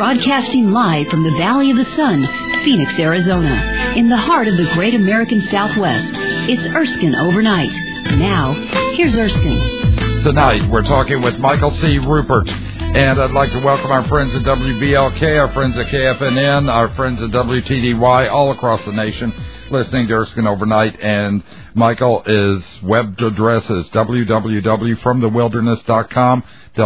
Broadcasting live from the Valley of the Sun, Phoenix, Arizona, in the heart of the great American Southwest. It's Erskine Overnight. Now, here's Erskine. Tonight, we're talking with Michael C. Ruppert. And I'd like to welcome our friends at WBLK, our friends at KFNN, our friends at WTDY, all across the nation, listening to Erskine Overnight. And Michael is web addresses www.fromthewilderness.com,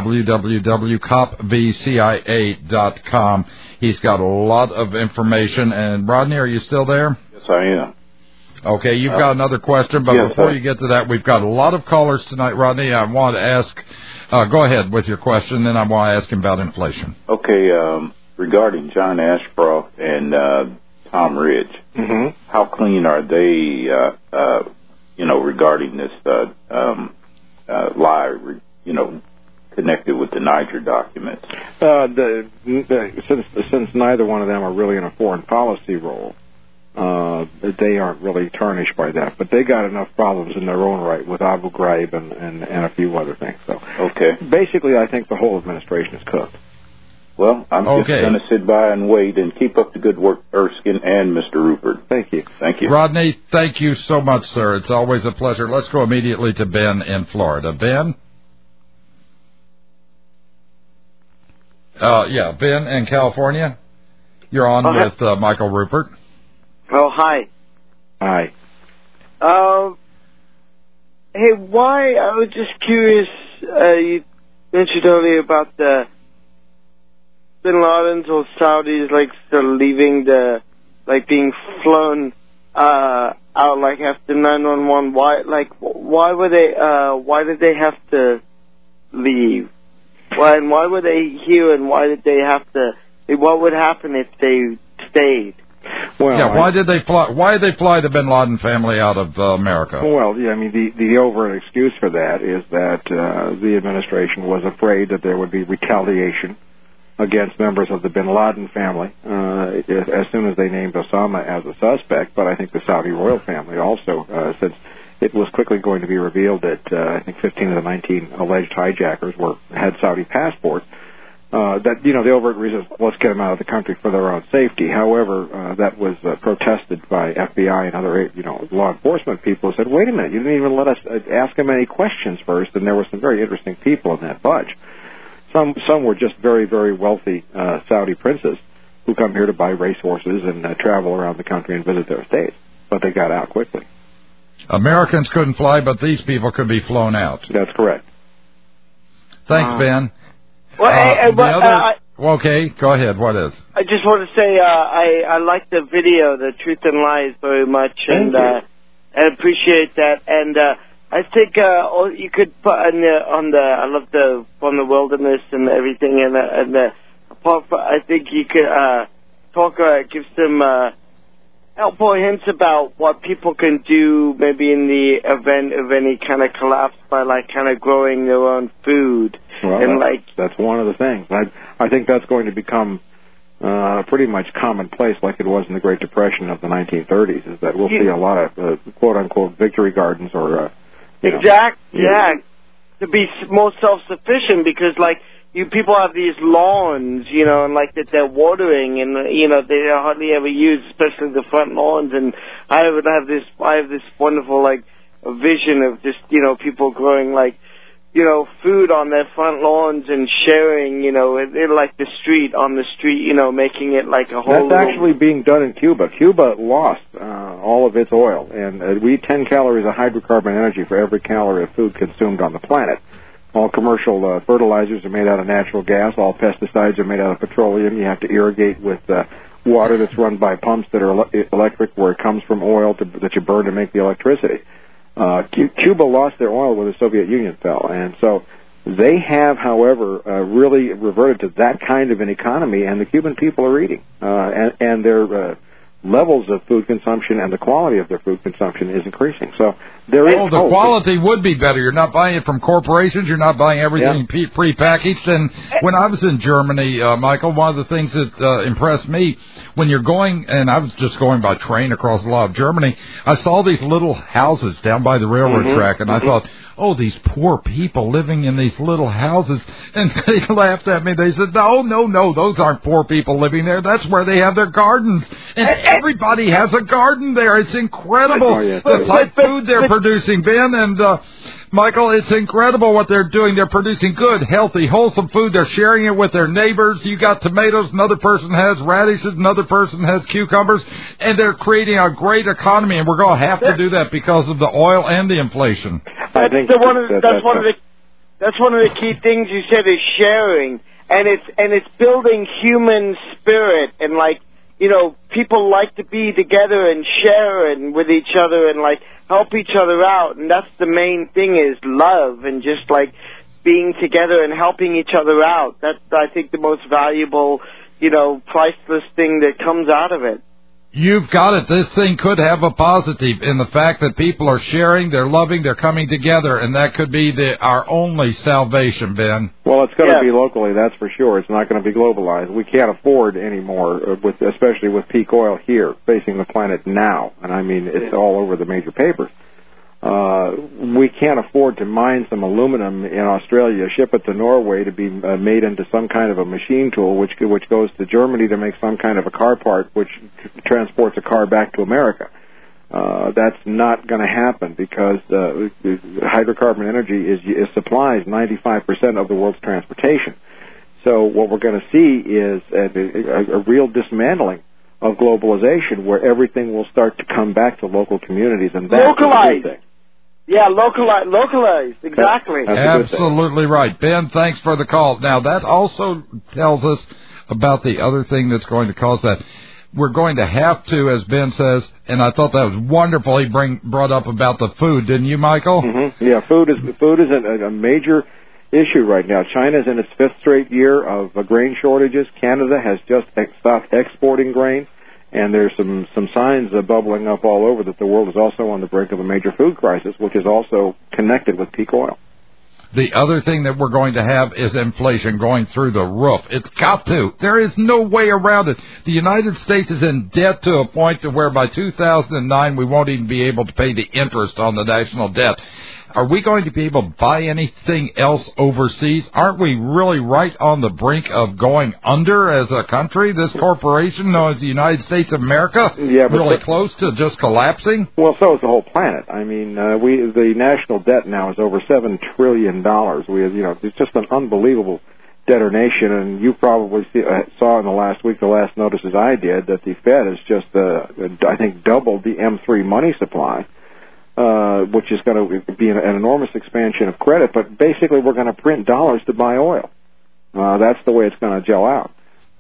www.copvcia.com. He's got a lot of information. And Rodney, are you still there? Yes, I am. Okay, you've got another question, but before you get to that, we've got a lot of callers tonight, Rodney. I want to ask, go ahead with your question, then I want to ask him about inflation. Okay, regarding John Ashcroft and Tom Ridge, how clean are they, regarding this lie, connected with the Niger documents? Since neither one of them are really in a foreign policy role, they aren't really tarnished by that. But they got enough problems in their own right with Abu Ghraib and a few other things. So, basically, I think the whole administration is cooked. Well, I'm just going to sit by and wait and keep up the good work, Erskine and Mr. Ruppert. Thank you. Thank you. Rodney, thank you so much, sir. It's always a pleasure. Let's go immediately to Ben in Florida. Ben? Ben in California. You're on with Michael Ruppert. Oh, hi. Hi. Hey, why, I was just curious, you mentioned earlier about the Bin Laden's or Saudis, sort of leaving being flown out, after 9/11. Why did they have to leave? Why were they here, and why did they have to, what would happen if they stayed? Well, why did they fly? Why did they fly the Bin Laden family out of America? Well, the overt excuse for that is that the administration was afraid that there would be retaliation against members of the Bin Laden family as soon as they named Osama as a suspect. But I think the Saudi royal family also, since it was quickly going to be revealed that I think 15 of the 19 alleged hijackers had Saudi passports. The overt reason is, let's get them out of the country for their own safety. However, that was protested by FBI and other, law enforcement people who said, wait a minute, you didn't even let us ask them any questions first, and there were some very interesting people in that bunch. Some were just very, very wealthy Saudi princes who come here to buy racehorses and travel around the country and visit their estates, but they got out quickly. Americans couldn't fly, but these people could be flown out. That's correct. Thanks, Ben. Okay, go ahead. What is? I just want to say I like the video, The Truth and Lies, very much, and I appreciate that. And I think you could put I love the From the Wilderness and everything, and I think you could give some helpful hints about what people can do maybe in the event of any kind of collapse by kind of growing their own food. Well, and that's one of the things. I think that's going to become pretty much commonplace like it was in the Great Depression of the 1930s, is that we'll see a lot of quote-unquote victory gardens or... to be more self-sufficient because, you people have these lawns, and that they're watering, and they hardly ever use, especially the front lawns. And I have this wonderful vision of just people growing food on their front lawns and sharing, the street, making it a whole. That's actually being done in Cuba. Cuba lost all of its oil, and we eat 10 calories of hydrocarbon energy for every calorie of food consumed on the planet. All commercial fertilizers are made out of natural gas. All pesticides are made out of petroleum. You have to irrigate with water that's run by pumps that are electric, where it comes from oil that you burn to make the electricity. Cuba lost their oil when the Soviet Union fell, and so they have, however, really reverted to that kind of an economy, and the Cuban people are eating, and their levels of food consumption and the quality of their food consumption is increasing. So there is the quality would be better. You're not buying it from corporations. You're not buying everything prepackaged. And when I was in Germany, Michael, one of the things that impressed me when you're going, and I was just going by train across a lot of Germany, I saw these little houses down by the railroad track, and I thought, oh, these poor people living in these little houses. And they laughed at me. They said, no, those aren't poor people living there. That's where they have their gardens. And everybody has a garden there. It's incredible the type of food they're producing, Ben. And Michael, it's incredible what they're doing. They're producing good, healthy, wholesome food. They're sharing it with their neighbors. You got tomatoes, another person has radishes, another person has cucumbers, and they're creating a great economy. And we're going to have to do that because of the oil and the inflation. I think that's one of the key things you said is sharing, and it's building human spirit, and like, you know, people like to be together and share and with each other and like help each other out, and that's the main thing is love and just like being together and helping each other out. That's, I think, the most valuable, you know, priceless thing that comes out of it. You've got it. This thing could have a positive in the fact that people are sharing, they're loving, they're coming together, and that could be our only salvation, Ben. Well, it's going to be locally, that's for sure. It's not going to be globalized. We can't afford anymore, especially with peak oil here, facing the planet now. And I mean, it's all over the major papers. We can't afford to mine some aluminum in Australia, ship it to Norway to be made into some kind of a machine tool, which goes to Germany to make some kind of a car part, which transports a car back to America. That's not going to happen because hydrocarbon energy supplies 95% of the world's transportation. So what we're going to see is a real dismantling of globalization, where everything will start to come back to local communities, and that's localized. Yeah, localized, exactly. Absolutely right. Ben, thanks for the call. Now, that also tells us about the other thing that's going to cause that. We're going to have to, as Ben says, and I thought that was wonderful, he brought up about the food, didn't you, Michael? Mm-hmm. Yeah, food is a major issue right now. China's in its 5th straight year of grain shortages. Canada has just stopped exporting grain. And there's some signs bubbling up all over that the world is also on the brink of a major food crisis, which is also connected with peak oil. The other thing that we're going to have is inflation going through the roof. It's got to. There is no way around it. The United States is in debt to a point to where by 2009 we won't even be able to pay the interest on the national debt. Are we going to be able to buy anything else overseas? Aren't we really right on the brink of going under as a country? This corporation known as the United States of America, really close to just collapsing? Well, so is the whole planet. I mean, the national debt now is over $7 trillion. It's just an unbelievable debtor nation, and you probably saw in the last week, the last notices I did, that the Fed has just, I think, doubled the M3 money supply. Which is going to be an enormous expansion of credit, but basically we're going to print dollars to buy oil. That's the way it's going to gel out.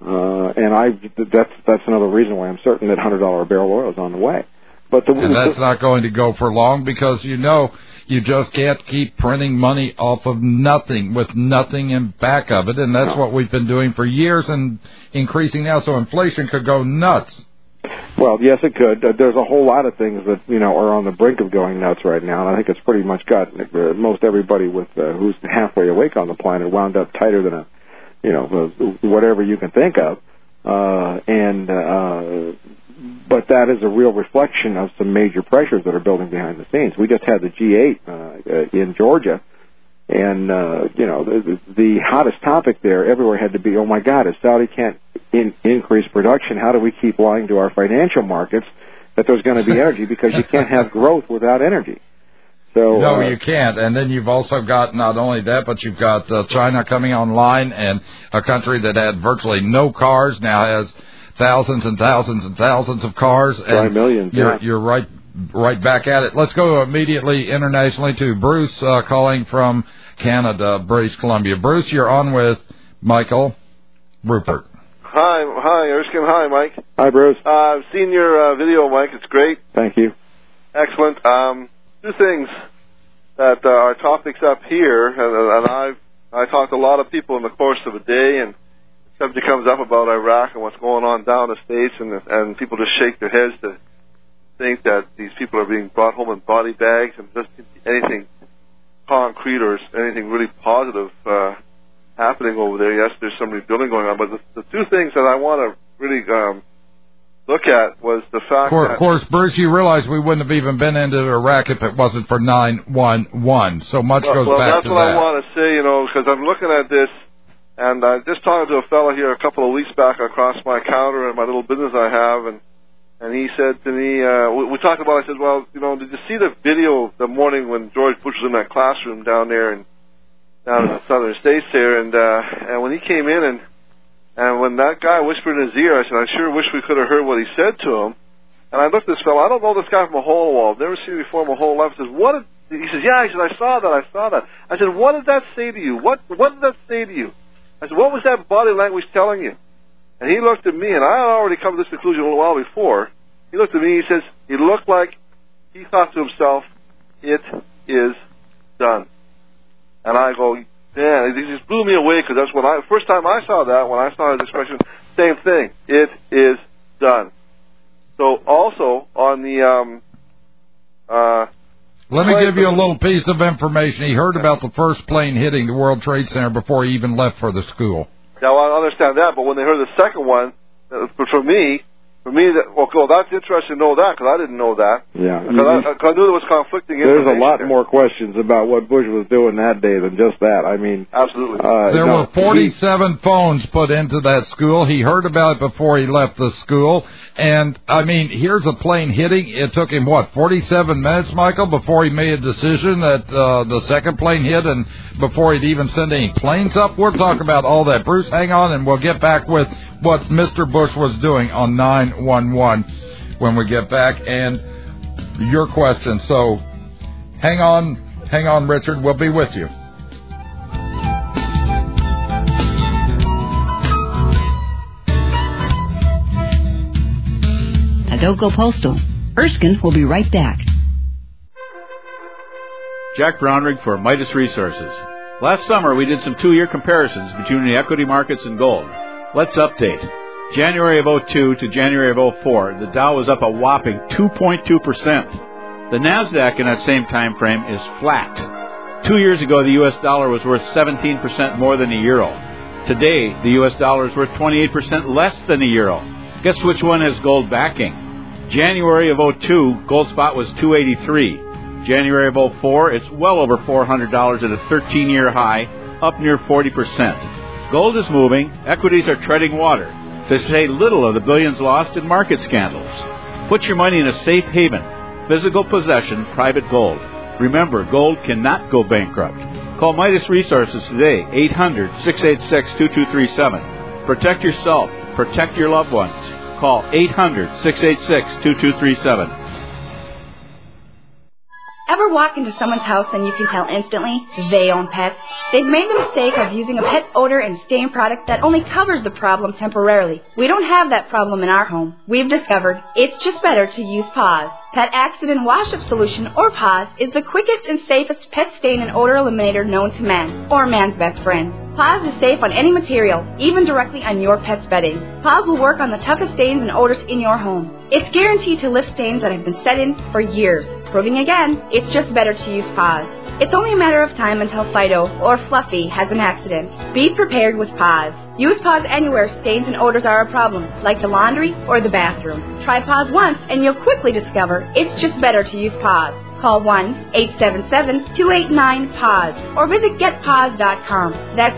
That's another reason why I'm certain that $100 a barrel oil is on the way. And that's not going to go for long because you just can't keep printing money off of nothing with nothing in back of it, and that's what we've been doing for years and increasing now, so inflation could go nuts. Well, yes, it could. There's a whole lot of things that are on the brink of going nuts right now, and I think it's pretty much got most everybody who's halfway awake on the planet wound up tighter than whatever you can think of. But that is a real reflection of some major pressures that are building behind the scenes. We just had the G8 in Georgia, and the hottest topic there everywhere had to be, oh my God, if Saudi can't increase production, how do we keep lying to our financial markets that there's going to be energy, because you can't have growth without energy. So no, you can't. And then you've also got not only that, but you've got China coming online, and a country that had virtually no cars now has thousands and thousands and thousands of cars. And millions. You're right back at it. Let's go immediately internationally to Bruce calling from Canada, British Columbia. Bruce, you're on with Michael Rupert. Hi, Erskine. Hi, Mike. Hi, Bruce. I've seen your video, Mike. It's great. Thank you. Excellent. Two things that are topics up here, and I talk to a lot of people in the course of a day, and the subject comes up about Iraq and what's going on down the States, and people just shake their heads to think that these people are being brought home in body bags, and just anything concrete or anything really positive happening over there. Yes, there's some rebuilding going on, but the two things that I want to really look at was the fact that... Of course, Bruce, you realize we wouldn't have even been into Iraq if it wasn't for 911. So much goes back to that. Well, that's what I want to say, because I'm looking at this, and I just talked to a fellow here a couple of weeks back across my counter in my little business I have, and he said to me, we talked about, I said, well, did you see the video the morning when George Bush was in that classroom down in the southern states there, and when he came in and when that guy whispered in his ear, I said, I sure wish we could have heard what he said to him. And I looked at this fellow, I don't know this guy from a hole in the wall, I've never seen him before my whole life. He says, he says, yeah, he said, I saw that. I said, what did that say to you? What did that say to you? I said, what was that body language telling you? And he looked at me, and I had already come to this conclusion a little while before. He looked at me, he says, he looked like he thought to himself, it is done. And I go, yeah, it just blew me away, because that's when first time I saw that, when I saw his expression, same thing, it is done. So also on the, let me give you a little piece of information. He heard about the first plane hitting the World Trade Center before he even left for the school. Now, I understand that, but when they heard the second one, for me, that's interesting to know that, because I didn't know that. Yeah. Because I knew there was conflicting information. There's a lot more questions about what Bush was doing that day than just that. I mean... Absolutely. There were 47 phones put into that school. He heard about it before he left the school. And, I mean, here's a plane hitting. It took him, 47 minutes, Michael, before he made a decision that the second plane hit and before he'd even send any planes up? We'll talk about all that. Bruce, hang on, and we'll get back with what Mr. Bush was doing on 911 when we get back, and your question. So hang on, Richard. We'll be with you. Now don't go postal. Erskine will be right back. Jack Brownrigg for Midas Resources. Last summer we did some 2-year comparisons between the equity markets and gold. Let's update. January of 02 to January of 04, the Dow was up a whopping 2.2%. The NASDAQ in that same time frame is flat. 2 years ago, the U.S. dollar was worth 17% more than a euro. Today, the U.S. dollar is worth 28% less than a euro. Guess which one has gold backing? January of 02, gold spot was $283. January of 04, it's well over $400 at a 13-year high, up near 40%. Gold is moving, equities are treading water, to say little of the billions lost in market scandals. Put your money in a safe haven, physical possession, private gold. Remember, gold cannot go bankrupt. Call Midas Resources today, 800-686-2237. Protect yourself, protect your loved ones. Call 800-686-2237. Ever walk into someone's house and you can tell instantly they own pets? They've made the mistake of using a pet odor and stain product that only covers the problem temporarily. We don't have that problem in our home. We've discovered it's just better to use Paws. Pet Accident Wash-Up Solution, or Paws, is the quickest and safest pet stain and odor eliminator known to man, or man's best friend. Paws is safe on any material, even directly on your pet's bedding. Paws will work on the toughest stains and odors in your home. It's guaranteed to lift stains that have been set in for years, proving again, it's just better to use Paws. It's only a matter of time until Fido or Fluffy has an accident. Be prepared with Paws. Use Paws anywhere stains and odors are a problem, like the laundry or the bathroom. Try Paws once and you'll quickly discover it's just better to use Paws. Call 1-877-289-PAWS or visit GetPaws.com. That's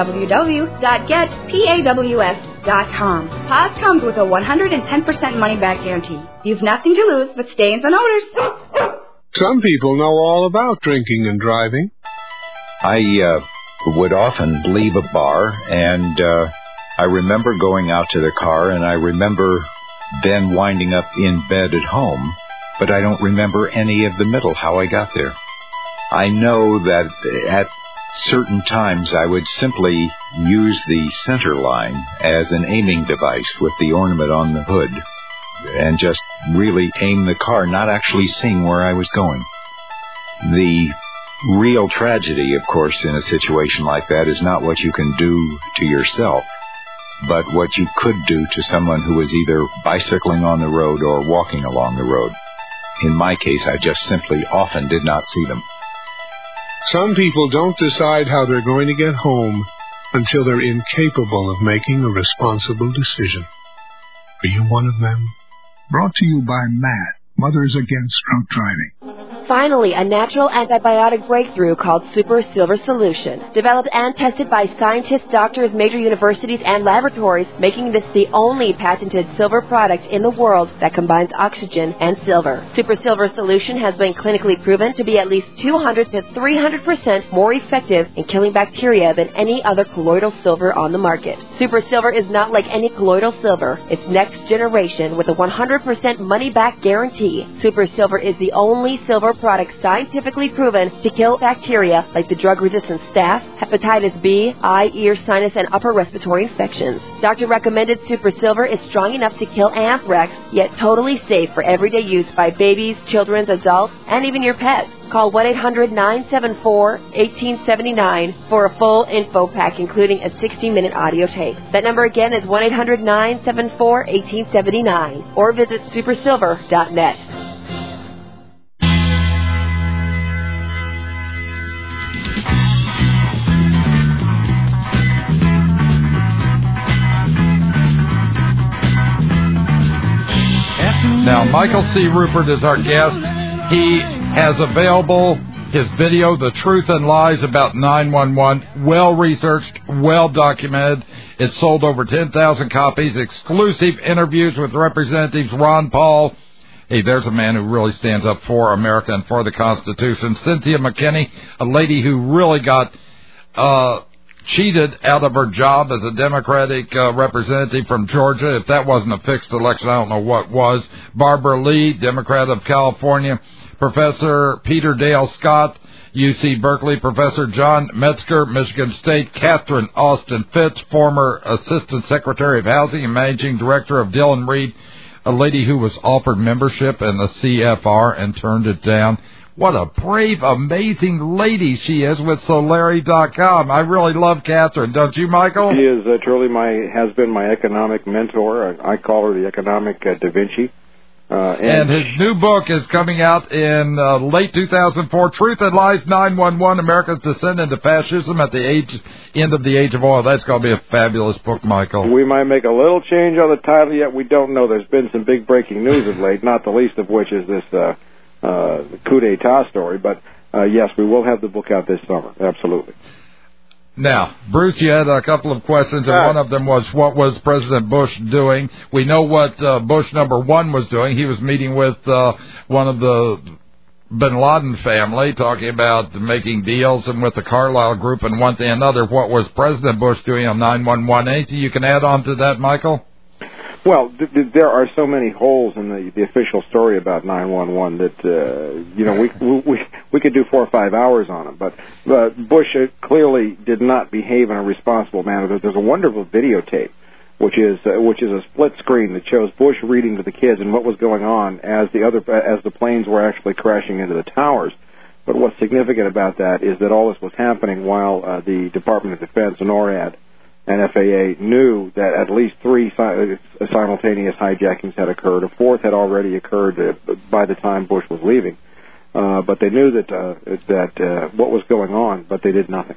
www.getpaws.com. Paws comes with a 110% money-back guarantee. You've nothing to lose but stains and odors. Some people know all about drinking and driving. I would often leave a bar, and I remember going out to the car, and I remember then winding up in bed at home, but I don't remember any of the middle, how I got there. I know that at certain times I would simply use the center line as an aiming device with the ornament on the hood and just really aim the car, not actually seeing where I was going. The real tragedy, of course, in a situation like that is not what you can do to yourself, but what you could do to someone who is either bicycling on the road or walking along the road. In my case, I just simply often did not see them. Some people don't decide how they're going to get home until they're incapable of making a responsible decision. Are you one of them? Brought to you by MAT, Mothers Against Drunk Driving. Finally, a natural antibiotic breakthrough called Super Silver Solution. Developed and tested by scientists, doctors, major universities, and laboratories, making this the only patented silver product in the world that combines oxygen and silver. Super Silver Solution has been clinically proven to be at least 200 to 300% more effective in killing bacteria than any other colloidal silver on the market. Super Silver is not like any colloidal silver. It's next generation with a 100% money-back guarantee. Super Silver is the only silver product scientifically proven to kill bacteria like the drug-resistant staph, hepatitis B, eye, ear, sinus, and upper respiratory infections. Doctor-recommended Super Silver is strong enough to kill anthrax, yet totally safe for everyday use by babies, children, adults, and even your pets. Call 1-800-974-1879 for a full info pack, including a 60-minute audio tape. That number again is 1-800-974-1879, or visit supersilver.net. Now, Michael C. Ruppert is our guest. He has available his video, The Truth and Lies About 911, well-researched, well-documented. It's sold over 10,000 copies, exclusive interviews with Representatives Ron Paul. Hey, there's a man who really stands up for America and for the Constitution. Cynthia McKinney, a lady who really got cheated out of her job as a Democratic representative from Georgia. If that wasn't a fixed election, I don't know what was. Barbara Lee, Democrat of California. Professor Peter Dale Scott, UC Berkeley. Professor John Metzger, Michigan State. Catherine Austin Fitz, former Assistant Secretary of Housing and Managing Director of Dillon Reed, a lady who was offered membership in the CFR and turned it down. What a brave, amazing lady she is with Solari.com. I really love Catherine, don't you, Michael? She is truly has been my economic mentor. I call her the economic Da Vinci. And his new book is coming out in late 2004, Truth and Lies 911, America's Descent into Fascism at the End of the Age of Oil. That's going to be a fabulous book, Michael. We might make a little change on the title yet. We don't know. There's been some big breaking news of late, not the least of which is this coup d'etat story. But, yes, we will have the book out this summer. Absolutely. Now, Bruce, you had a couple of questions, and one of them was, what was President Bush doing? We know what Bush number one was doing. He was meeting with one of the bin Laden family, talking about making deals, and with the Carlyle Group and one thing and another. What was President Bush doing on 911? Anything you can add on to that, Michael? Well, there are so many holes in the official story about 911 that we could do 4 or 5 hours on them. But Bush clearly did not behave in a responsible manner. There's a wonderful videotape, which is a split screen that shows Bush reading to the kids and what was going on as the planes were actually crashing into the towers. But what's significant about that is that all this was happening while the Department of Defense, NORAD, and FAA knew that at least 3 simultaneous hijackings had occurred. A 4th had already occurred by the time Bush was leaving. But they knew that what was going on, but they did nothing.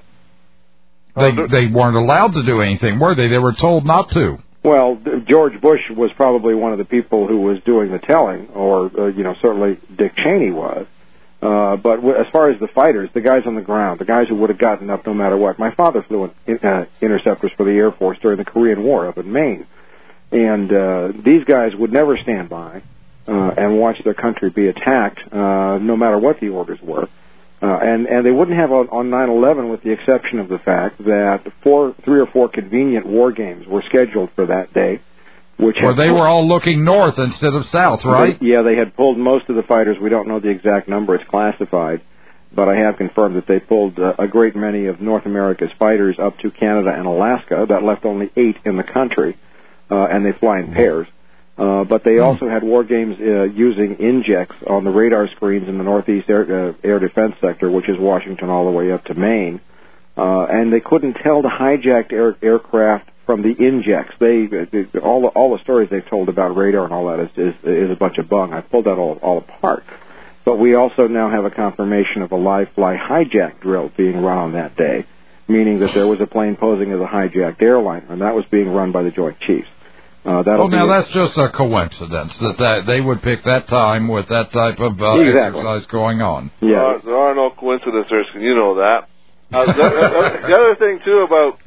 They weren't allowed to do anything, were they? They were told not to. Well, George Bush was probably one of the people who was doing the telling, or certainly Dick Cheney was. But as far as the fighters, the guys on the ground, the guys who would have gotten up no matter what. My father flew interceptors for the Air Force during the Korean War up in Maine. And these guys would never stand by and watch their country be attacked, no matter what the orders were. And they wouldn't have on 9/11, with the exception of the fact that 3 or 4 convenient war games were scheduled for that day. They were all looking north instead of south, right? They had pulled most of the fighters. We don't know the exact number. It's classified. But I have confirmed that they pulled a great many of North America's fighters up to Canada and Alaska. That left only 8 in the country, and they fly in pairs. But they also had war games using injects on the radar screens in the Northeast air defense sector, which is Washington all the way up to Maine. And they couldn't tell the hijacked aircraft from the injects. All the stories they've told about radar and all that is a bunch of bung. I pulled that all apart. But we also now have a confirmation of a live fly hijack drill being run on that day, meaning that there was a plane posing as a hijacked airliner, and that was being run by the Joint Chiefs. That's just a coincidence that they would pick that time with that type of exercise going on. Yeah, there are no coincidences, and you know that. The other thing too about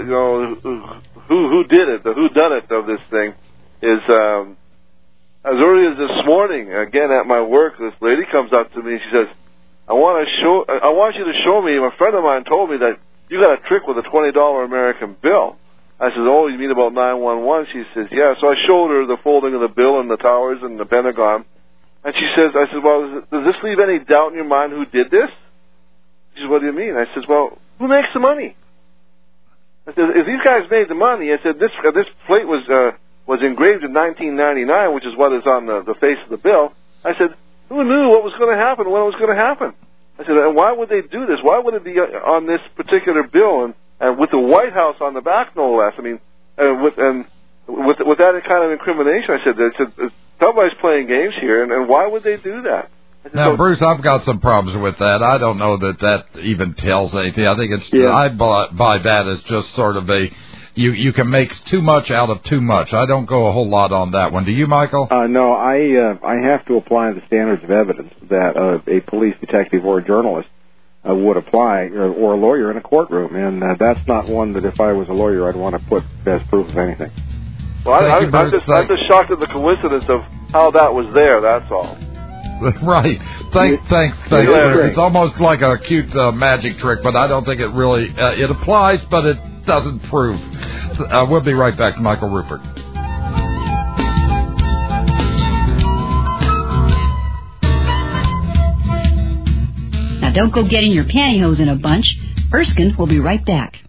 who did it, the whodunit of this thing, is as early as this morning, again at my work, this lady comes up to me and she says, I want you to show me. A friend of mine told me that you got a trick with a $20 American bill. I said, oh, you mean about 911? She says, yeah. So I showed her the folding of the bill and the towers and the Pentagon. And she says, I said, well, does this leave any doubt in your mind who did this? She said, what do you mean? I said, well, who makes the money? I said, if these guys made the money, I said, this plate was engraved in 1999, which is what is on the face of the bill. I said, who knew what was going to happen when it was going to happen? I said, and why would they do this? Why would it be on this particular bill and with the White House on the back, no less? I mean, with that kind of incrimination, I said, somebody's playing games here, and why would they do that? Now, Bruce, I've got some problems with that. I don't know that even tells anything. I think it's I buy that as just sort of a you can make too much out of too much. I don't go a whole lot on that one. Do you, Michael? No, I have to apply the standards of evidence that a police detective or a journalist would apply, or a lawyer in a courtroom, and that's not one that if I was a lawyer I'd want to put as proof of anything. Well, I'm just shocked at the coincidence of how that was there, that's all. Right. Thanks. It's almost like a cute magic trick, but I don't think it really it applies, but it doesn't prove. We'll be right back to Michael Ruppert. Now don't go getting your pantyhose in a bunch. Erskine will be right back.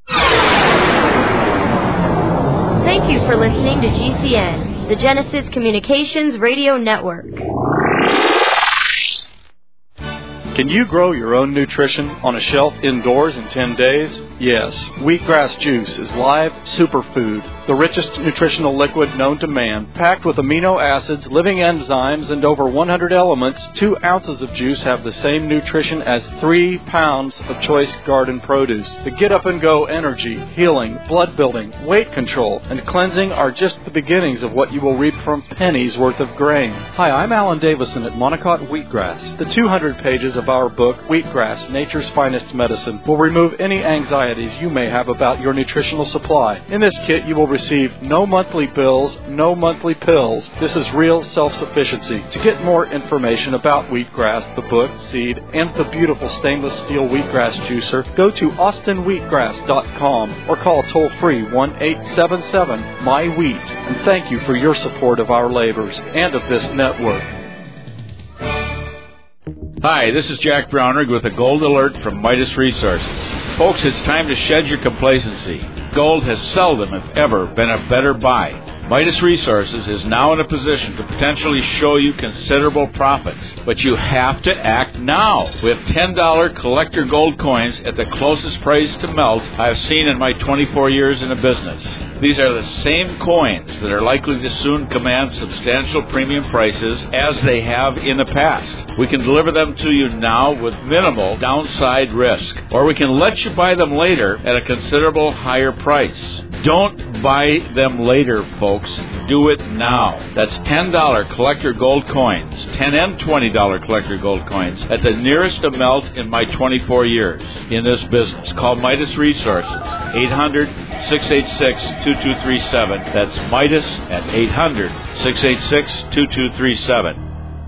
Thank you for listening to GCN, the Genesis Communications Radio Network. Can you grow your own nutrition on a shelf indoors in 10 days? Yes. Wheatgrass juice is live superfood, the richest nutritional liquid known to man. Packed with amino acids, living enzymes, and over 100 elements, 2 ounces of juice have the same nutrition as 3 pounds of choice garden produce. The get-up-and-go energy, healing, blood building, weight control, and cleansing are just the beginnings of what you will reap from pennies worth of grain. Hi, I'm Alan Davison at Monocot Wheatgrass. The 200 pages of our book, Wheatgrass, Nature's Finest Medicine, will remove any anxieties you may have about your nutritional supply. In this kit, you will receive no monthly bills, no monthly pills. This is real self-sufficiency. To get more information about Wheatgrass, the book, seed, and the beautiful stainless steel wheatgrass juicer, go to austinwheatgrass.com or call toll-free 1-877-MY-WHEAT. And thank you for your support of our labors and of this network. Hi, this is Jack Brownrigg with a gold alert from Midas Resources. Folks, it's time to shed your complacency. Gold has seldom, if ever, been a better buy. Midas Resources is now in a position to potentially show you considerable profits, but you have to act now. We have $10 collector gold coins at the closest price to melt I've seen in my 24 years in the business. These are the same coins that are likely to soon command substantial premium prices as they have in the past. We can deliver them to you now with minimal downside risk, or we can let you buy them later at a considerable higher price. Don't buy them later, folks. Do it now. That's $10 collector gold coins, $10 and $20 collector gold coins at the nearest to melt in my 24 years in this business. Call Midas Resources, 800-686-2237. That's Midas at 800-686-2237.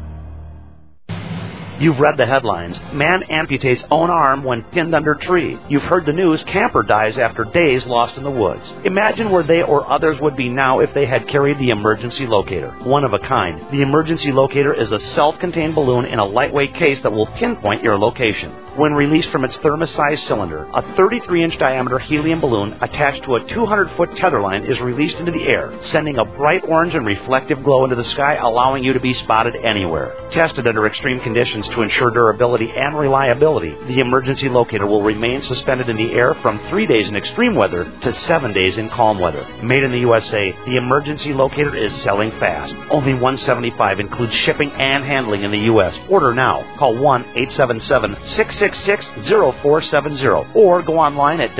You've read the headlines. Man amputates own arm when pinned under tree. You've heard the news. Camper dies after days lost in the woods. Imagine where they or others would be now if they had carried the emergency locator. One of a kind. The emergency locator is a self-contained balloon in a lightweight case that will pinpoint your location. When released from its thermos-sized cylinder, a 33-inch diameter helium balloon attached to a 200-foot tether line is released into the air, sending a bright orange and reflective glow into the sky, allowing you to be spotted anywhere. Tested under extreme conditions to ensure durability and reliability, the emergency locator will remain suspended in the air from 3 days in extreme weather to 7 days in calm weather. Made in the USA, the emergency locator is selling fast. Only $175 includes shipping and handling in the U.S. Order now. Call 1-877-666 877-666-0470 or go online at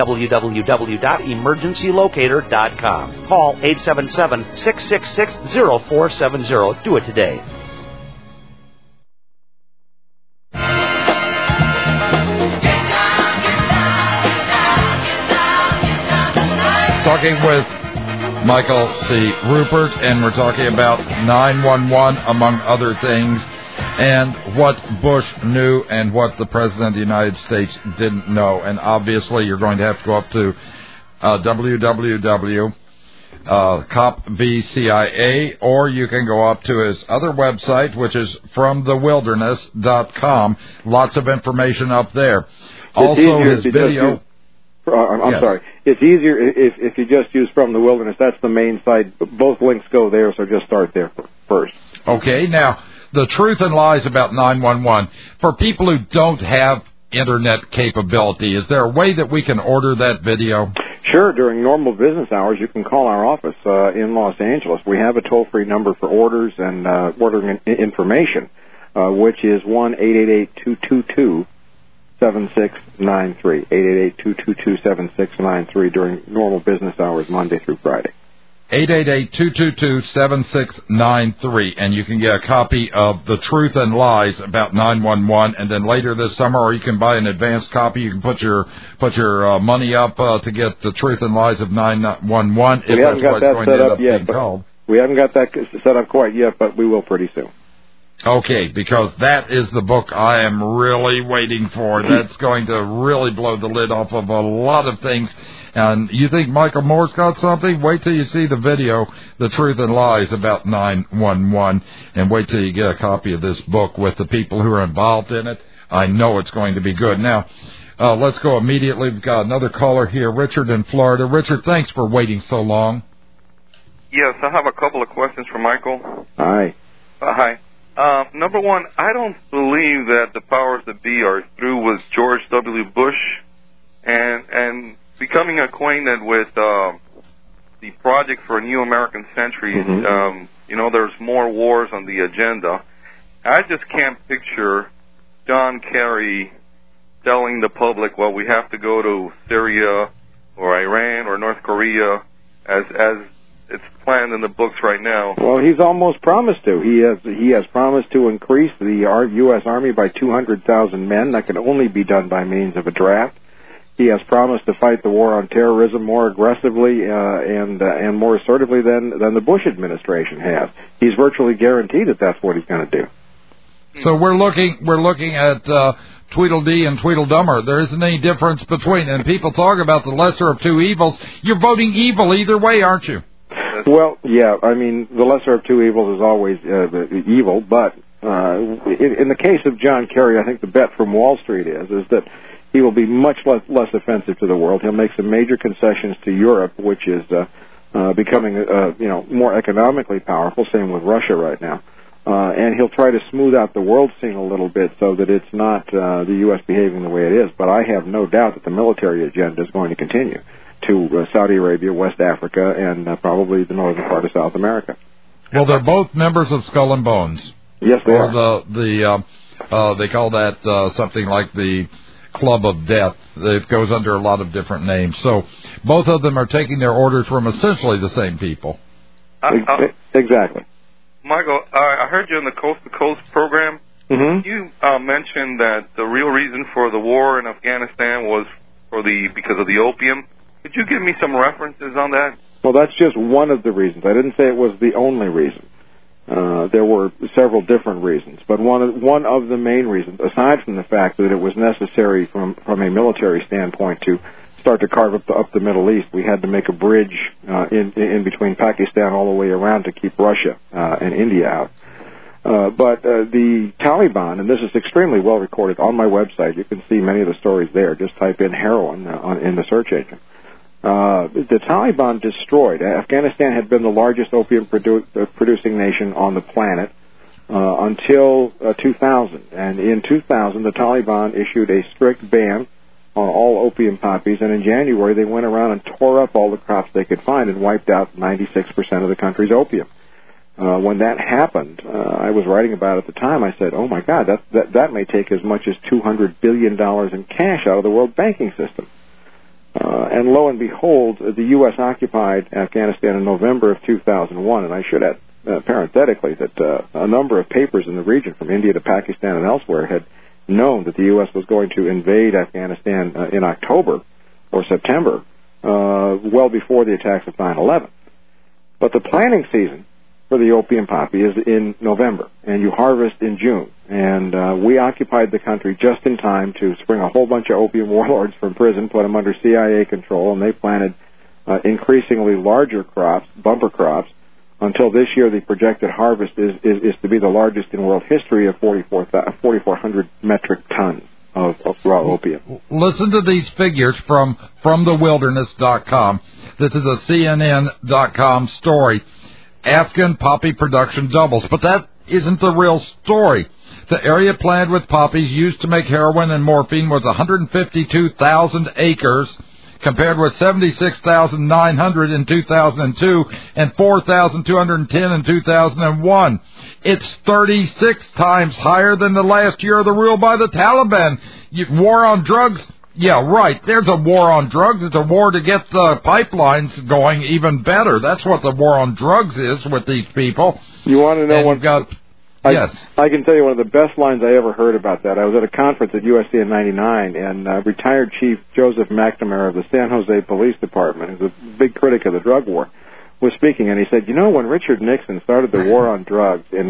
www.emergencylocator.com. Call 877-666-0470. Do it today. Talking with Michael C. Ruppert, and we're talking about 911, among other things, and what Bush knew and what the President of the United States didn't know. And obviously, you're going to have to go up to www.CopVCIA, or you can go up to his other website, which is FromTheWilderness.com. Lots of information up there. Also, his video... I'm sorry. It's easier if you just use From the Wilderness. That's the main site. Both links go there, so just start there first. Okay. Now, the truth and lies about 911. For people who don't have Internet capability, is there a way that we can order that video? Sure. During normal business hours, you can call our office in Los Angeles. We have a toll-free number for orders and ordering information, which is 1-888-222-7693, 888-222-7693 during normal business hours, Monday through Friday. 888-222-7693, and you can get a copy of The Truth and Lies about 911, and then later this summer, or you can buy an advanced copy. You can put your money up to get The Truth and Lies of 911, if that's what it's going to end up being called. We haven't got that set up quite yet, but we will pretty soon. Okay, because that is the book I am really waiting for. That's going to really blow the lid off of a lot of things. And you think Michael Moore's got something? Wait till you see the video, The Truth and Lies about 911, and wait till you get a copy of this book with the people who are involved in it. I know it's going to be good. Now, let's go immediately. We've got another caller here, Richard in Florida. Richard, thanks for waiting so long. Yes, I have a couple of questions for Michael. Hi. Hi. Number one, I don't believe that the powers that be are through with George W. Bush, and becoming acquainted with the Project for a New American Century. There's more wars on the agenda. I just can't picture John Kerry telling the public, well, we have to go to Syria or Iran or North Korea as it's planned in the books right now. Well, he's almost promised to. He has promised to increase the U.S. Army by 200,000 men. That can only be done by means of a draft. He has promised to fight the war on terrorism more aggressively and more assertively than the Bush administration has. He's virtually guaranteed that that's what he's going to do. So we're looking at Tweedledee and Tweedledummer. There isn't any difference between. And people talk about the lesser of two evils. You're voting evil either way, aren't you? Well, yeah. I mean, the lesser of two evils is always evil. But in the case of John Kerry, I think the bet from Wall Street is that he will be much less offensive to the world. He'll make some major concessions to Europe, which is becoming more economically powerful. Same with Russia right now. And he'll try to smooth out the world scene a little bit so that it's not the U.S. behaving the way it is. But I have no doubt that the military agenda is going to continue to Saudi Arabia, West Africa, and probably the northern part of South America. Well, they're both members of Skull and Bones. Yes, they are. They call that something like the Club of Death. It goes under a lot of different names. So both of them are taking their orders from essentially the same people. Exactly. Michael, I heard you in the Coast to Coast program. Mm-hmm. You mentioned that the real reason for the war in Afghanistan was because of the opium. Could you give me some references on that? Well, that's just one of the reasons. I didn't say it was the only reason. There were several different reasons, but one of the main reasons, aside from the fact that it was necessary from a military standpoint to start to carve up the Middle East, we had to make a bridge in between Pakistan all the way around to keep Russia and India out. But the Taliban, and this is extremely well recorded on my website, you can see many of the stories there. Just type in heroin in the search engine. The Taliban destroyed. Afghanistan had been the largest opium producing nation on the planet until 2000. And in 2000, the Taliban issued a strict ban on all opium poppies, and in January they went around and tore up all the crops they could find and wiped out 96% of the country's opium. When that happened, I was writing about it at the time. I said, "Oh my God, that may take as much as $200 billion in cash out of the world banking system." And lo and behold, the U.S. occupied Afghanistan in November of 2001. And I should add, parenthetically, that a number of papers in the region, from India to Pakistan and elsewhere, had known that the U.S. was going to invade Afghanistan in October or September, well before the attacks of 9/11. But the planting season for the opium poppy is in November, and you harvest in June. And we occupied the country just in time to spring a whole bunch of opium warlords from prison, put them under CIA control, and they planted increasingly larger crops, bumper crops, until this year the projected harvest is to be the largest in world history of 4,400 metric tons of raw opium. Listen to these figures from thewilderness.com. This is a CNN.com story. Afghan poppy production doubles. But that isn't the real story. The area planted with poppies used to make heroin and morphine was 152,000 acres, compared with 76,900 in 2002 and 4,210 in 2001. It's 36 times higher than the last year of the rule by the Taliban. War on drugs? Yeah, right. There's a war on drugs. It's a war to get the pipelines going even better. That's what the war on drugs is with these people. You want to know what? Yes. I can tell you one of the best lines I ever heard about that. I was at a conference at USC in '99, and retired Chief Joseph McNamara of the San Jose Police Department, who's a big critic of the drug war, was speaking, and he said, "You know, when Richard Nixon started the war on drugs in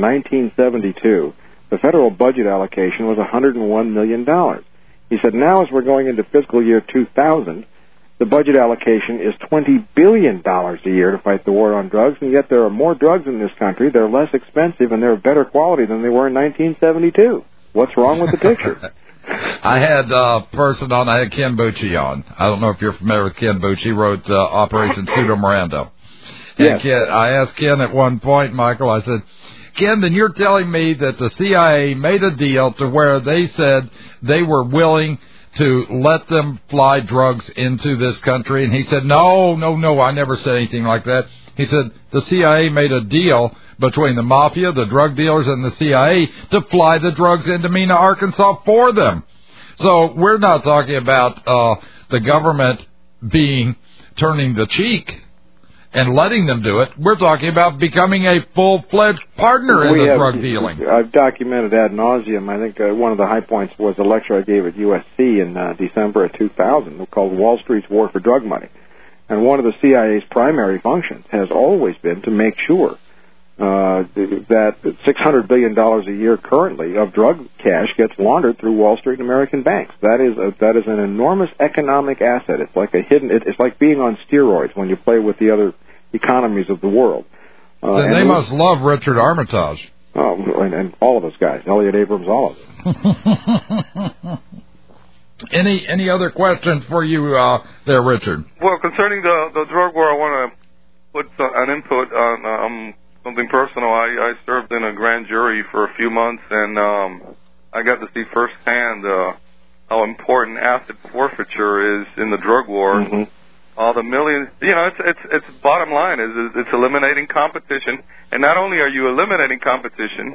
1972, the federal budget allocation was $101 million. He said, now as we're going into fiscal year 2000, the budget allocation is $20 billion a year to fight the war on drugs, and yet there are more drugs in this country, they're less expensive, and they're of better quality than they were in 1972. What's wrong with the picture?" I had a person on, I had Ken Bucci on. I don't know if you're familiar with Ken Bucci. He wrote Operation Pseudo Miranda. Yes. And I asked Ken at one point, Michael, I said, "Ken, then you're telling me that the CIA made a deal to where they said they were willing to let them fly drugs into this country?" And he said, no, I never said anything like that. He said, the CIA made a deal between the mafia, the drug dealers, and the CIA to fly the drugs into Mena, Arkansas for them. So we're not talking about the government turning the cheek and letting them do it. We're talking about becoming a full-fledged partner in the drug dealing. I've documented ad nauseum. I think one of the high points was a lecture I gave at USC in December of 2000 called Wall Street's War for Drug Money. And one of the CIA's primary functions has always been to make sure that $600 billion a year currently of drug cash gets laundered through Wall Street and American banks. That is an enormous economic asset. It's like it's like being on steroids when you play with the other economies of the world. And they must love Richard Armitage. Oh, and all of those guys, Elliot Abrams, all of them. Any other questions for you there, Richard? Well, concerning the drug war, I want to put an input on something personal. I served in a grand jury for a few months, and I got to see firsthand how important asset forfeiture is in the drug war. Mm-hmm. All the millions, it's bottom line is it's eliminating competition, and not only are you eliminating competition,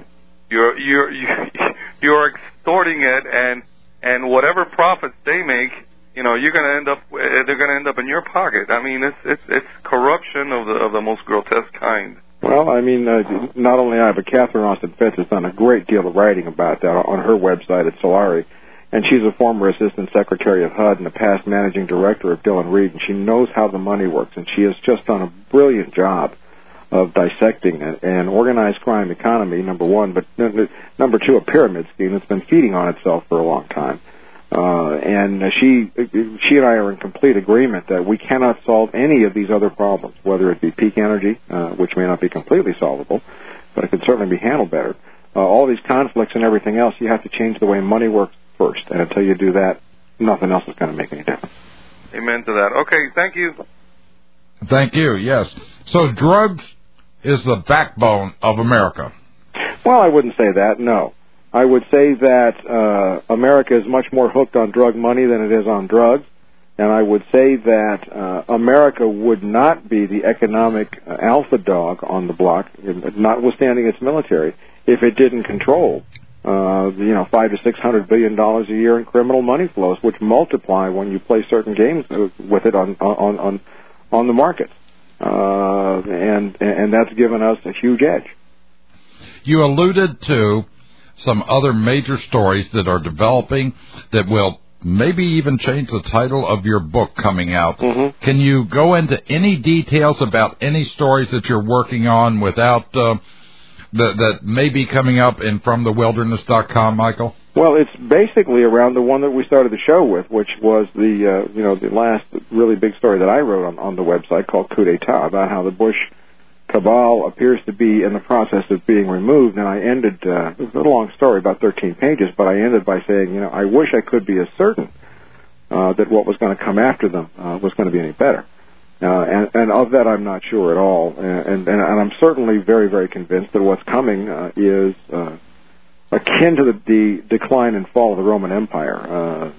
you're extorting it, and whatever profits they make, they're going to end up in your pocket. I mean, it's corruption of the most grotesque kind. Well, I mean, not only I, but Catherine Austin Fitz has done a great deal of writing about that on her website at Solari. And she's a former assistant secretary of HUD and a past managing director of Dillon Reed, and she knows how the money works. And she has just done a brilliant job of dissecting an organized crime economy, number one, but number two, a pyramid scheme that's been feeding on itself for a long time. And she and I are in complete agreement that we cannot solve any of these other problems, whether it be peak energy, which may not be completely solvable, but it can certainly be handled better. All these conflicts and everything else, you have to change the way money works first. And until you do that, nothing else is going to make any difference. Amen to that. Okay, thank you. Thank you, yes. So drugs is the backbone of America. Well, I wouldn't say that, no. I would say that America is much more hooked on drug money than it is on drugs. And I would say that America would not be the economic alpha dog on the block, notwithstanding its military, if it didn't control, $500 to $600 billion a year in criminal money flows, which multiply when you play certain games with it on the markets, and that's given us a huge edge. You alluded to some other major stories that are developing that will maybe even change the title of your book coming out. Mm-hmm. Can you go into any details about any stories that you're working on without that may be coming up in FromTheWilderness.com, Michael? Well, it's basically around the one that we started the show with, which was the last really big story that I wrote on the website called Coup d'etat, about how the Bush cabal appears to be in the process of being removed. And I ended, it was a long story, about 13 pages, but I ended by saying, I wish I could be as certain that what was going to come after them was going to be any better. And of that, I'm not sure at all. And I'm certainly very, very convinced that what's coming is akin to the decline and fall of the Roman Empire.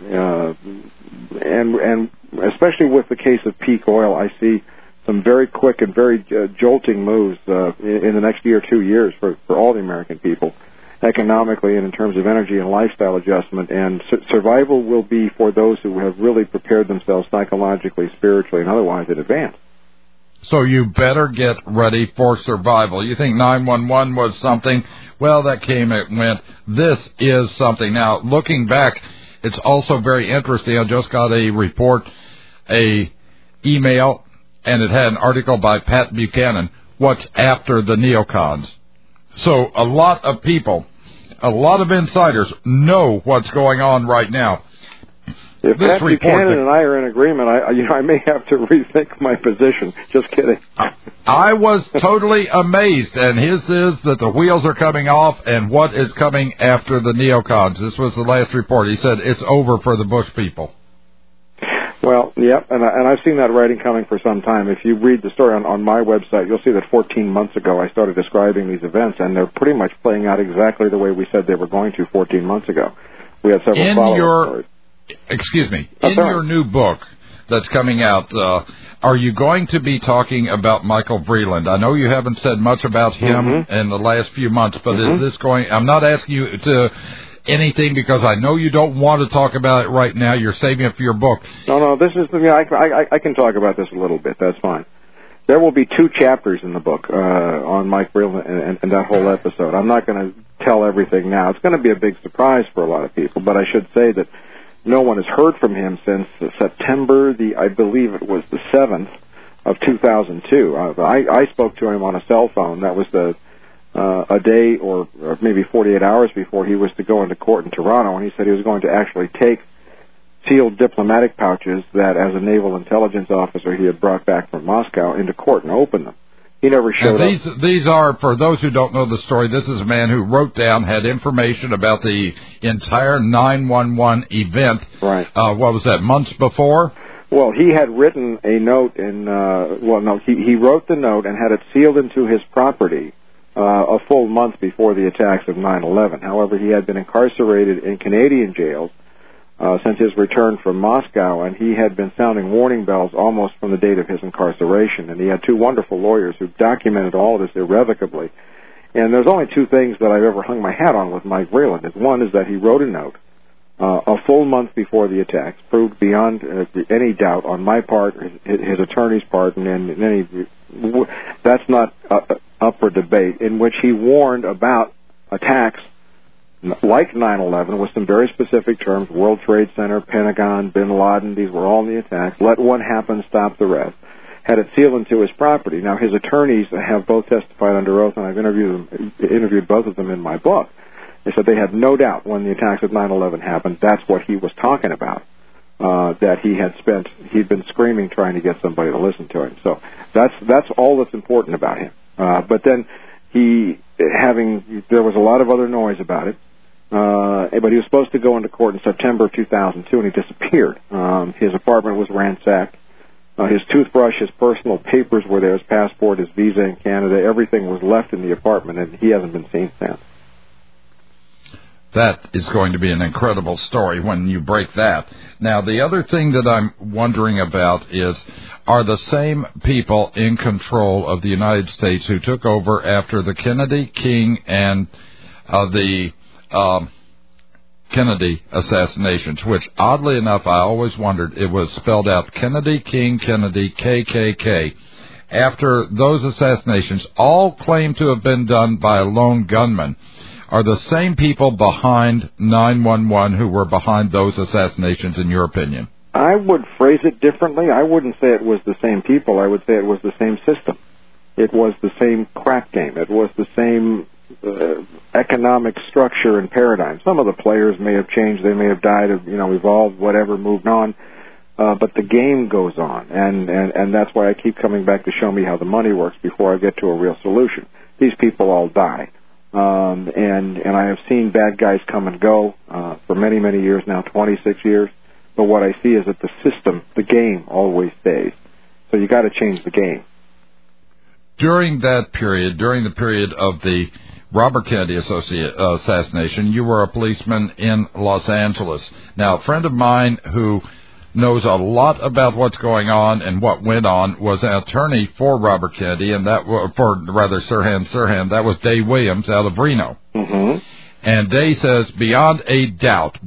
And especially with the case of peak oil, I see some very quick and very jolting moves in the next year or 2 years for all the American people, economically and in terms of energy and lifestyle adjustment. And survival will be for those who have really prepared themselves psychologically, spiritually, and otherwise in advance. So you better get ready for survival. You think 911 was something? Well, that came, it went. This is something. Now, looking back, it's also very interesting. I just got a report, a email, and it had an article by Pat Buchanan, What's After the Neocons. So a lot of people, a lot of insiders know what's going on right now. If Pat Buchanan and I are in agreement, I may have to rethink my position. Just kidding. I was totally amazed, and his is that the wheels are coming off and what is coming after the neocons. This was the last report. He said it's over for the Bush people. Well, yep, and I've seen that writing coming for some time. If you read the story on my website, you'll see that 14 months ago I started describing these events, and they're pretty much playing out exactly the way we said they were going to 14 months ago. We had several follow-up stories. Excuse me. In your new book that's coming out, are you going to be talking about Michael Vreeland? I know you haven't said much about him in the last few months, but is this going... I'm not asking you to... anything because I know you don't want to talk about it right now. You're saving it for your book. No, this is... I can talk about this a little bit. That's fine. There will be 2 chapters in the book on Mike Vreeland and that whole episode. I'm not going to tell everything now. It's going to be a big surprise for a lot of people, but I should say that no one has heard from him since September, I believe it was the 7th of 2002. I spoke to him on a cell phone. That was a day or maybe 48 hours before he was to go into court in Toronto, and he said he was going to actually take sealed diplomatic pouches that, as a naval intelligence officer, he had brought back from Moscow into court and open them. He never showed up. These are, for those who don't know the story, this is a man who wrote down, had information about the entire 911 event. Right. What was that, months before? Well, he had written a note he wrote the note and had it sealed into his property a full month before the attacks of 9/11. However, he had been incarcerated in Canadian jails since his return from Moscow, and he had been sounding warning bells almost from the date of his incarceration. And he had 2 wonderful lawyers who documented all of this irrevocably. And there's only 2 things that I've ever hung my hat on with Mike Vreeland. One is that he wrote a note a full month before the attacks, proved beyond any doubt on my part, his attorney's part, and that's not up for debate, in which he warned about attacks like 9/11 with some very specific terms: World Trade Center, Pentagon, Bin Laden. These were all in the attacks. Let one happen, stop the rest. Had it sealed into his property. Now, his attorneys have both testified under oath, and I've interviewed both of them in my book. They said they had no doubt when the attacks of 9/11 happened, that's what he was talking about. That he'd been screaming trying to get somebody to listen to him. So that's all that's important about him. But then there was a lot of other noise about it. But he was supposed to go into court in September of 2002, and he disappeared. His apartment was ransacked. His toothbrush, his personal papers were there, his passport, his visa in Canada, everything was left in the apartment, and he hasn't been seen since. That is going to be an incredible story when you break that. Now, the other thing that I'm wondering about is, are the same people in control of the United States who took over after the Kennedy, King, and the Kennedy assassinations, which, oddly enough, I always wondered, it was spelled out Kennedy, King, Kennedy, KKK. After those assassinations, all claimed to have been done by a lone gunman, are the same people behind 9/11 who were behind those assassinations, in your opinion? I would phrase it differently. I wouldn't say it was the same people. I would say it was the same system. It was the same crack game. It was the same economic structure and paradigm. Some of the players may have changed. They may have died, evolved, whatever, moved on. But the game goes on, and that's why I keep coming back to show me how the money works before I get to a real solution. These people all die. And I have seen bad guys come and go for many, many years now, 26 years. But what I see is that the system, the game, always stays. So you got to change the game. During that period, during the period of the Robert Kennedy assassination, you were a policeman in Los Angeles. Now, a friend of mine who knows a lot about what's going on and what went on was an attorney for Robert Kennedy, and Sirhan Sirhan. That was Dave Williams out of Reno. Mm-hmm. And Dave says, beyond a doubt,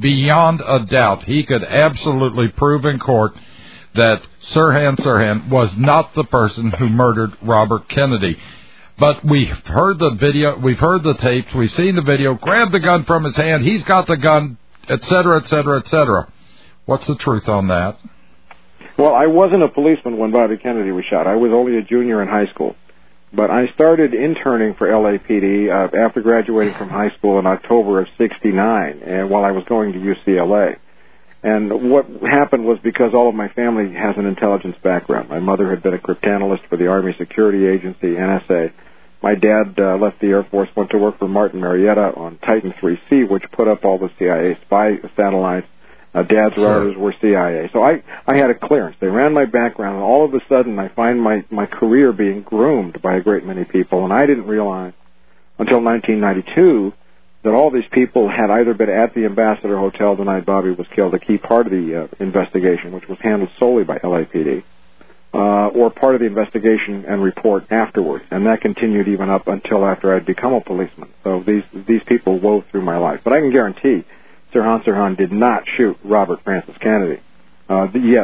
he could absolutely prove in court that Sirhan Sirhan was not the person who murdered Robert Kennedy. But we've heard the video, we've heard the tapes, we've seen the video, grabbed the gun from his hand, he's got the gun, etc., etc., etc. What's the truth on that? Well, I wasn't a policeman when Bobby Kennedy was shot. I was only a junior in high school. But I started interning for LAPD after graduating from high school in October of '69, and while I was going to UCLA. And what happened was, because all of my family has an intelligence background. My mother had been a cryptanalyst for the Army Security Agency, NSA. My dad left the Air Force, went to work for Martin Marietta on Titan 3C, which put up all the CIA spy satellites. Dad's routers were CIA. So I had a clearance. They ran my background, and all of a sudden I find my career being groomed by a great many people, and I didn't realize until 1992 that all these people had either been at the Ambassador Hotel the night Bobby was killed, a key part of the investigation, which was handled solely by LAPD, or part of the investigation and report afterward, and that continued even up until after I'd become a policeman. So these people wove through my life. But I can guarantee Sirhan Sirhan did not shoot Robert Francis Kennedy. Yes,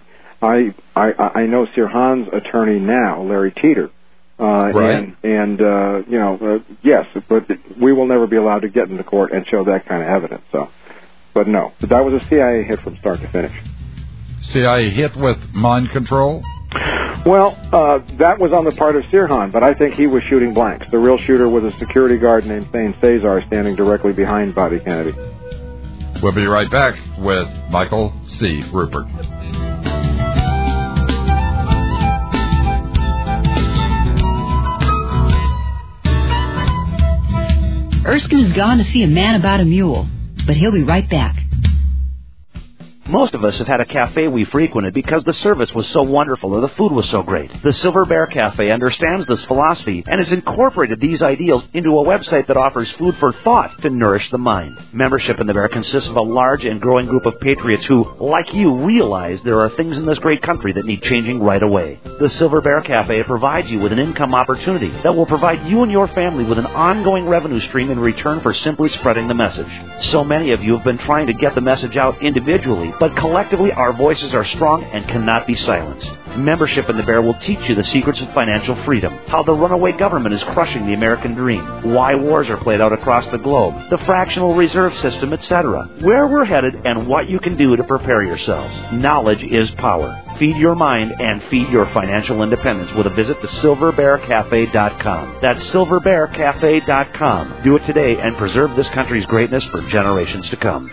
I know Sirhan's attorney now, Larry Teeter, right. Yes, but we will never be allowed to get into court and show that kind of evidence. So, but no, that was a CIA hit from start to finish. CIA hit with mind control? Well, that was on the part of Sirhan, but I think he was shooting blanks. The real shooter was a security guard named Thane Cesar standing directly behind Bobby Kennedy. We'll be right back with Michael C. Ruppert. Erskine has gone to see a man about a mule, but he'll be right back. Most of us have had a cafe we frequented because the service was so wonderful or the food was so great. The Silver Bear Cafe understands this philosophy and has incorporated these ideals into a website that offers food for thought to nourish the mind. Membership in the Bear consists of a large and growing group of patriots who, like you, realize there are things in this great country that need changing right away. The Silver Bear Cafe provides you with an income opportunity that will provide you and your family with an ongoing revenue stream in return for simply spreading the message. So many of you have been trying to get the message out individually, but collectively our voices are strong and cannot be silenced. Membership in the Bear will teach you the secrets of financial freedom, how the runaway government is crushing the American dream, why wars are played out across the globe, the fractional reserve system, etc., where we're headed, and what you can do to prepare yourselves. Knowledge is power. Feed your mind and feed your financial independence with a visit to silverbearcafe.com. That's silverbearcafe.com. Do it today and preserve this country's greatness for generations to come.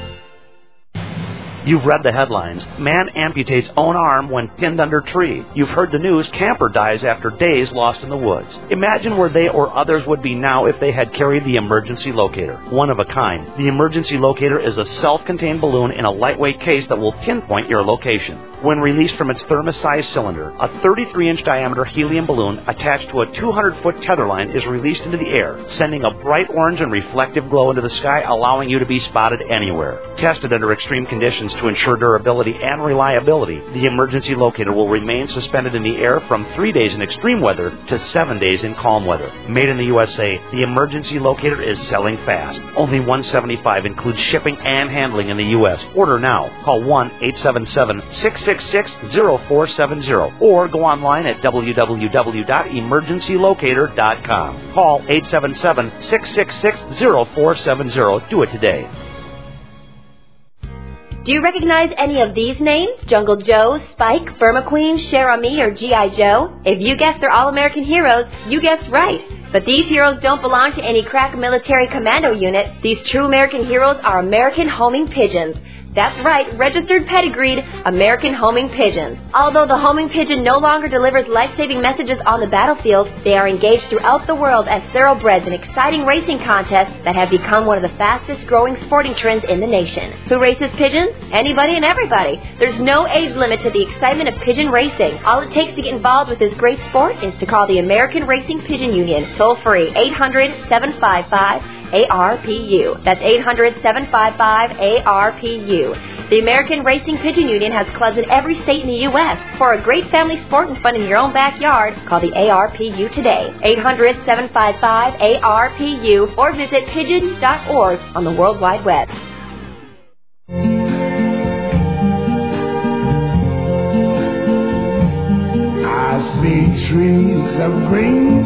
You've read the headlines. Man amputates own arm when pinned under tree. You've heard the news. Camper dies after days lost in the woods. Imagine where they or others would be now if they had carried the emergency locator. One of a kind. The emergency locator is a self-contained balloon in a lightweight case that will pinpoint your location. when released from its thermos-sized cylinder. A 33-inch diameter helium balloon attached to a 200-foot tether line is released into the air, sending a bright orange and reflective glow into the sky, allowing you to be spotted anywhere. Tested under extreme conditions to ensure durability and reliability, the emergency locator will remain suspended in the air from 3 days in extreme weather to 7 days in calm weather. Made in the USA, the emergency locator is selling fast. Only $175 includes shipping and handling in the U.S. Order now. Call 1-877-666-0470 or go online at www.emergencylocator.com. Call 877-666-0470. Do it today. Do you recognize any of these names? Jungle Joe, Spike, Burma Queen, Cher Ami, or G.I. Joe? If you guessed they're all-American heroes, you guessed right. But these heroes don't belong to any crack military commando unit. These true American heroes are American homing pigeons. That's right, registered pedigreed American homing pigeons. Although the homing pigeon no longer delivers life-saving messages on the battlefield, they are engaged throughout the world as thoroughbreds in exciting racing contests that have become one of the fastest-growing sporting trends in the nation. Who races pigeons? Anybody and everybody. There's no age limit to the excitement of pigeon racing. All it takes to get involved with this great sport is to call the American Racing Pigeon Union, toll-free 800-755-ARPU. That's 800-755-ARPU. The American Racing Pigeon Union has clubs in every state in the U.S. For a great family sport and fun in your own backyard, call the ARPU today. 800-755-ARPU or visit pigeon.org on the World Wide Web. I see trees of green,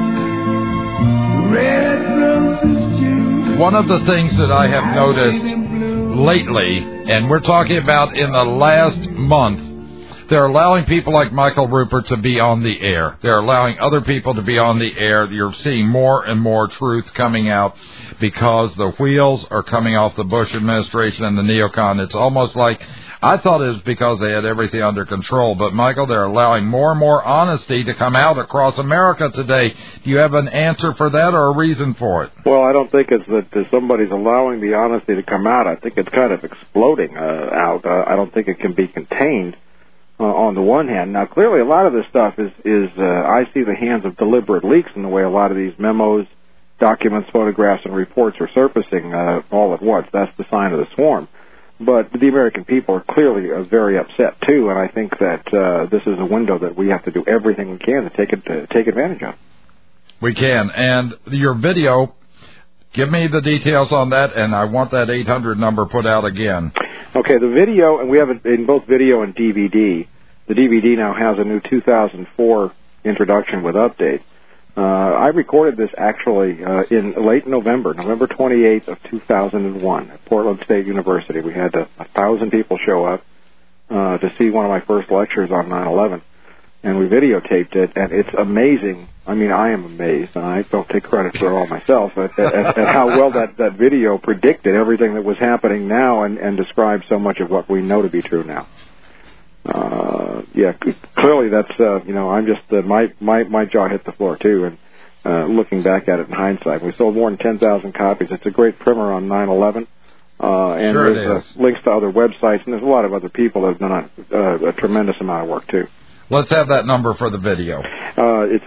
red roses too. One of the things that I have noticed lately, and we're talking about in the last month, they're allowing people like Michael Ruppert to be on the air. They're allowing other people to be on the air. You're seeing more and more truth coming out because the wheels are coming off the Bush administration and the neocon. It's almost like, I thought it was because they had everything under control. But, Michael, they're allowing more and more honesty to come out across America today. Do you have an answer for that or a reason for it? Well, I don't think it's that somebody's allowing the honesty to come out. I think it's kind of exploding out. I don't think it can be contained on the one hand. Now, clearly, a lot of this stuff is I see the hands of deliberate leaks in the way a lot of these memos, documents, photographs, and reports are surfacing all at once. That's the sign of the swarm. But the American people are clearly very upset, too, and I think that this is a window that we have to do everything we can to take advantage of. We can. And your video, give me the details on that, and I want that 800 number put out again. Okay, the video, and we have it in both video and DVD. The DVD now has a new 2004 introduction with updates. I recorded this actually in late November 28th of 2001 at Portland State University. We had 1,000 people show up to see one of my first lectures on 9/11, and we videotaped it, and it's amazing. I mean, I am amazed, and I don't take credit for it all myself, at how well that video predicted everything that was happening now and described so much of what we know to be true now. Yeah, clearly that's, I'm just, my jaw hit the floor, too, and looking back at it in hindsight. We sold more than 10,000 copies. It's a great primer on 9/11. And sure there's links to other websites, and there's a lot of other people that have done a tremendous amount of work, too. Let's have that number for the video. It's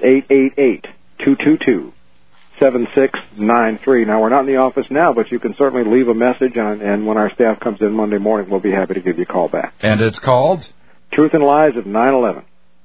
888-222-7693. Now, we're not in the office now, but you can certainly leave a message, and when our staff comes in Monday morning, we'll be happy to give you a call back. And it's called? Truth and Lies of 9/11.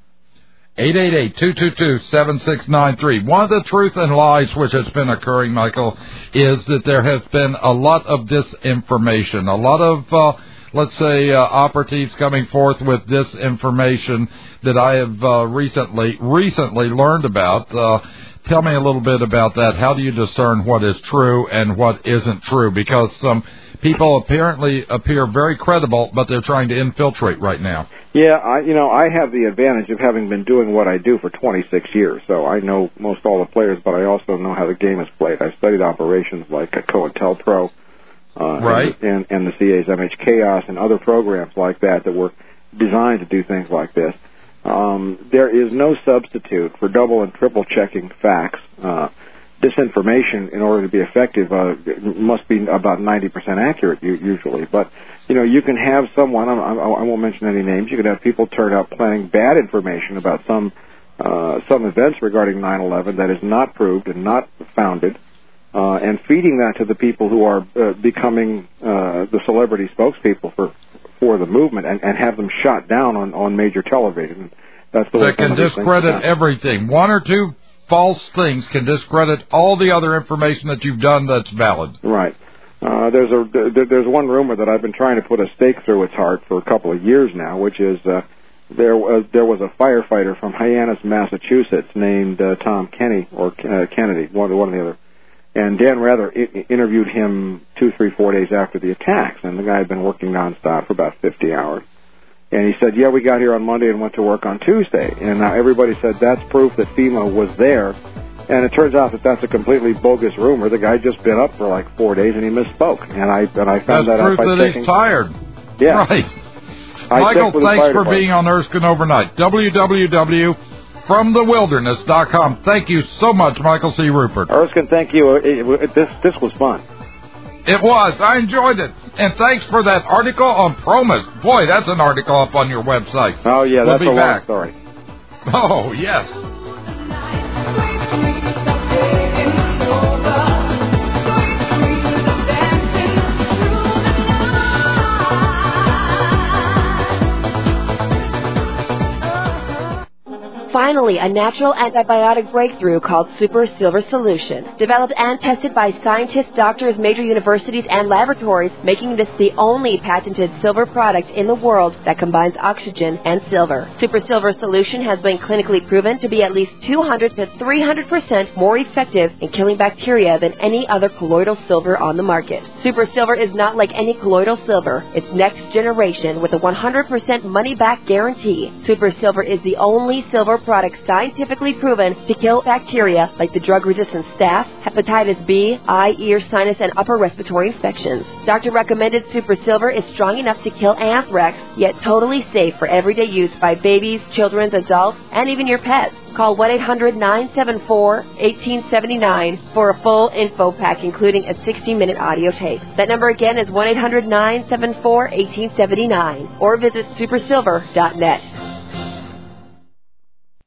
888-222-7693. One of the truth and lies which has been occurring, Michael, is that there has been a lot of disinformation, a lot of, operatives coming forth with disinformation that I have recently learned about. Tell me a little bit about that. How do you discern what is true and what isn't true? Because some people apparently appear very credible, but they're trying to infiltrate right now. Yeah, I have the advantage of having been doing what I do for 26 years, so I know most all the players, but I also know how the game is played. I studied operations like COINTELPRO, right, and the CA's MH Chaos and other programs like that were designed to do things like this. There is no substitute for double and triple checking facts. this information, in order to be effective, must be about 90% accurate usually. But you can have someone. I won't mention any names. You can have people turn up planning bad information about some events regarding 9/11 that is not proved and not founded, and feeding that to the people who are becoming the celebrity spokespeople for the movement, and have them shot down on major television. That's the way that can discredit everything. One or two false things can discredit all the other information that you've done that's valid. Right. There's one rumor that I've been trying to put a stake through its heart for a couple of years now, which is there was a firefighter from Hyannis, Massachusetts, named Tom Kennedy, one or the other. And Dan Rather interviewed him 2, 3, 4 days after the attacks, and the guy had been working nonstop for about 50 hours. And he said, yeah, we got here on Monday and went to work on Tuesday. And now everybody said that's proof that FEMA was there. And it turns out that that's a completely bogus rumor. The guy just been up for like 4 days and he misspoke. And I found that out by checking. That's proof that he's tired. Yeah. Right. Michael, thanks for being on Erskine Overnight. www.fromthewilderness.com. Thank you so much, Michael C. Rupert. Erskine, thank you. This was fun. It was. I enjoyed it. And thanks for that article on Promus. Boy, that's an article up on your website. Oh, yeah, we'll that's a long story. Oh, yes. Finally, a natural antibiotic breakthrough called Super Silver Solution. Developed and tested by scientists, doctors, major universities, and laboratories, making this the only patented silver product in the world that combines oxygen and silver. Super Silver Solution has been clinically proven to be at least 200 to 300% more effective in killing bacteria than any other colloidal silver on the market. Super Silver is not like any colloidal silver. It's next generation with a 100% money-back guarantee. Super Silver is the only silver product scientifically proven to kill bacteria like the drug-resistant staph, hepatitis B, eye, ear, sinus, and upper respiratory infections. Doctor-recommended Super Silver is strong enough to kill anthrax, yet totally safe for everyday use by babies, children, adults, and even your pets. Call 1-800-974-1879 for a full info pack, including a 60-minute audio tape. That number again is 1-800-974-1879, or visit supersilver.net.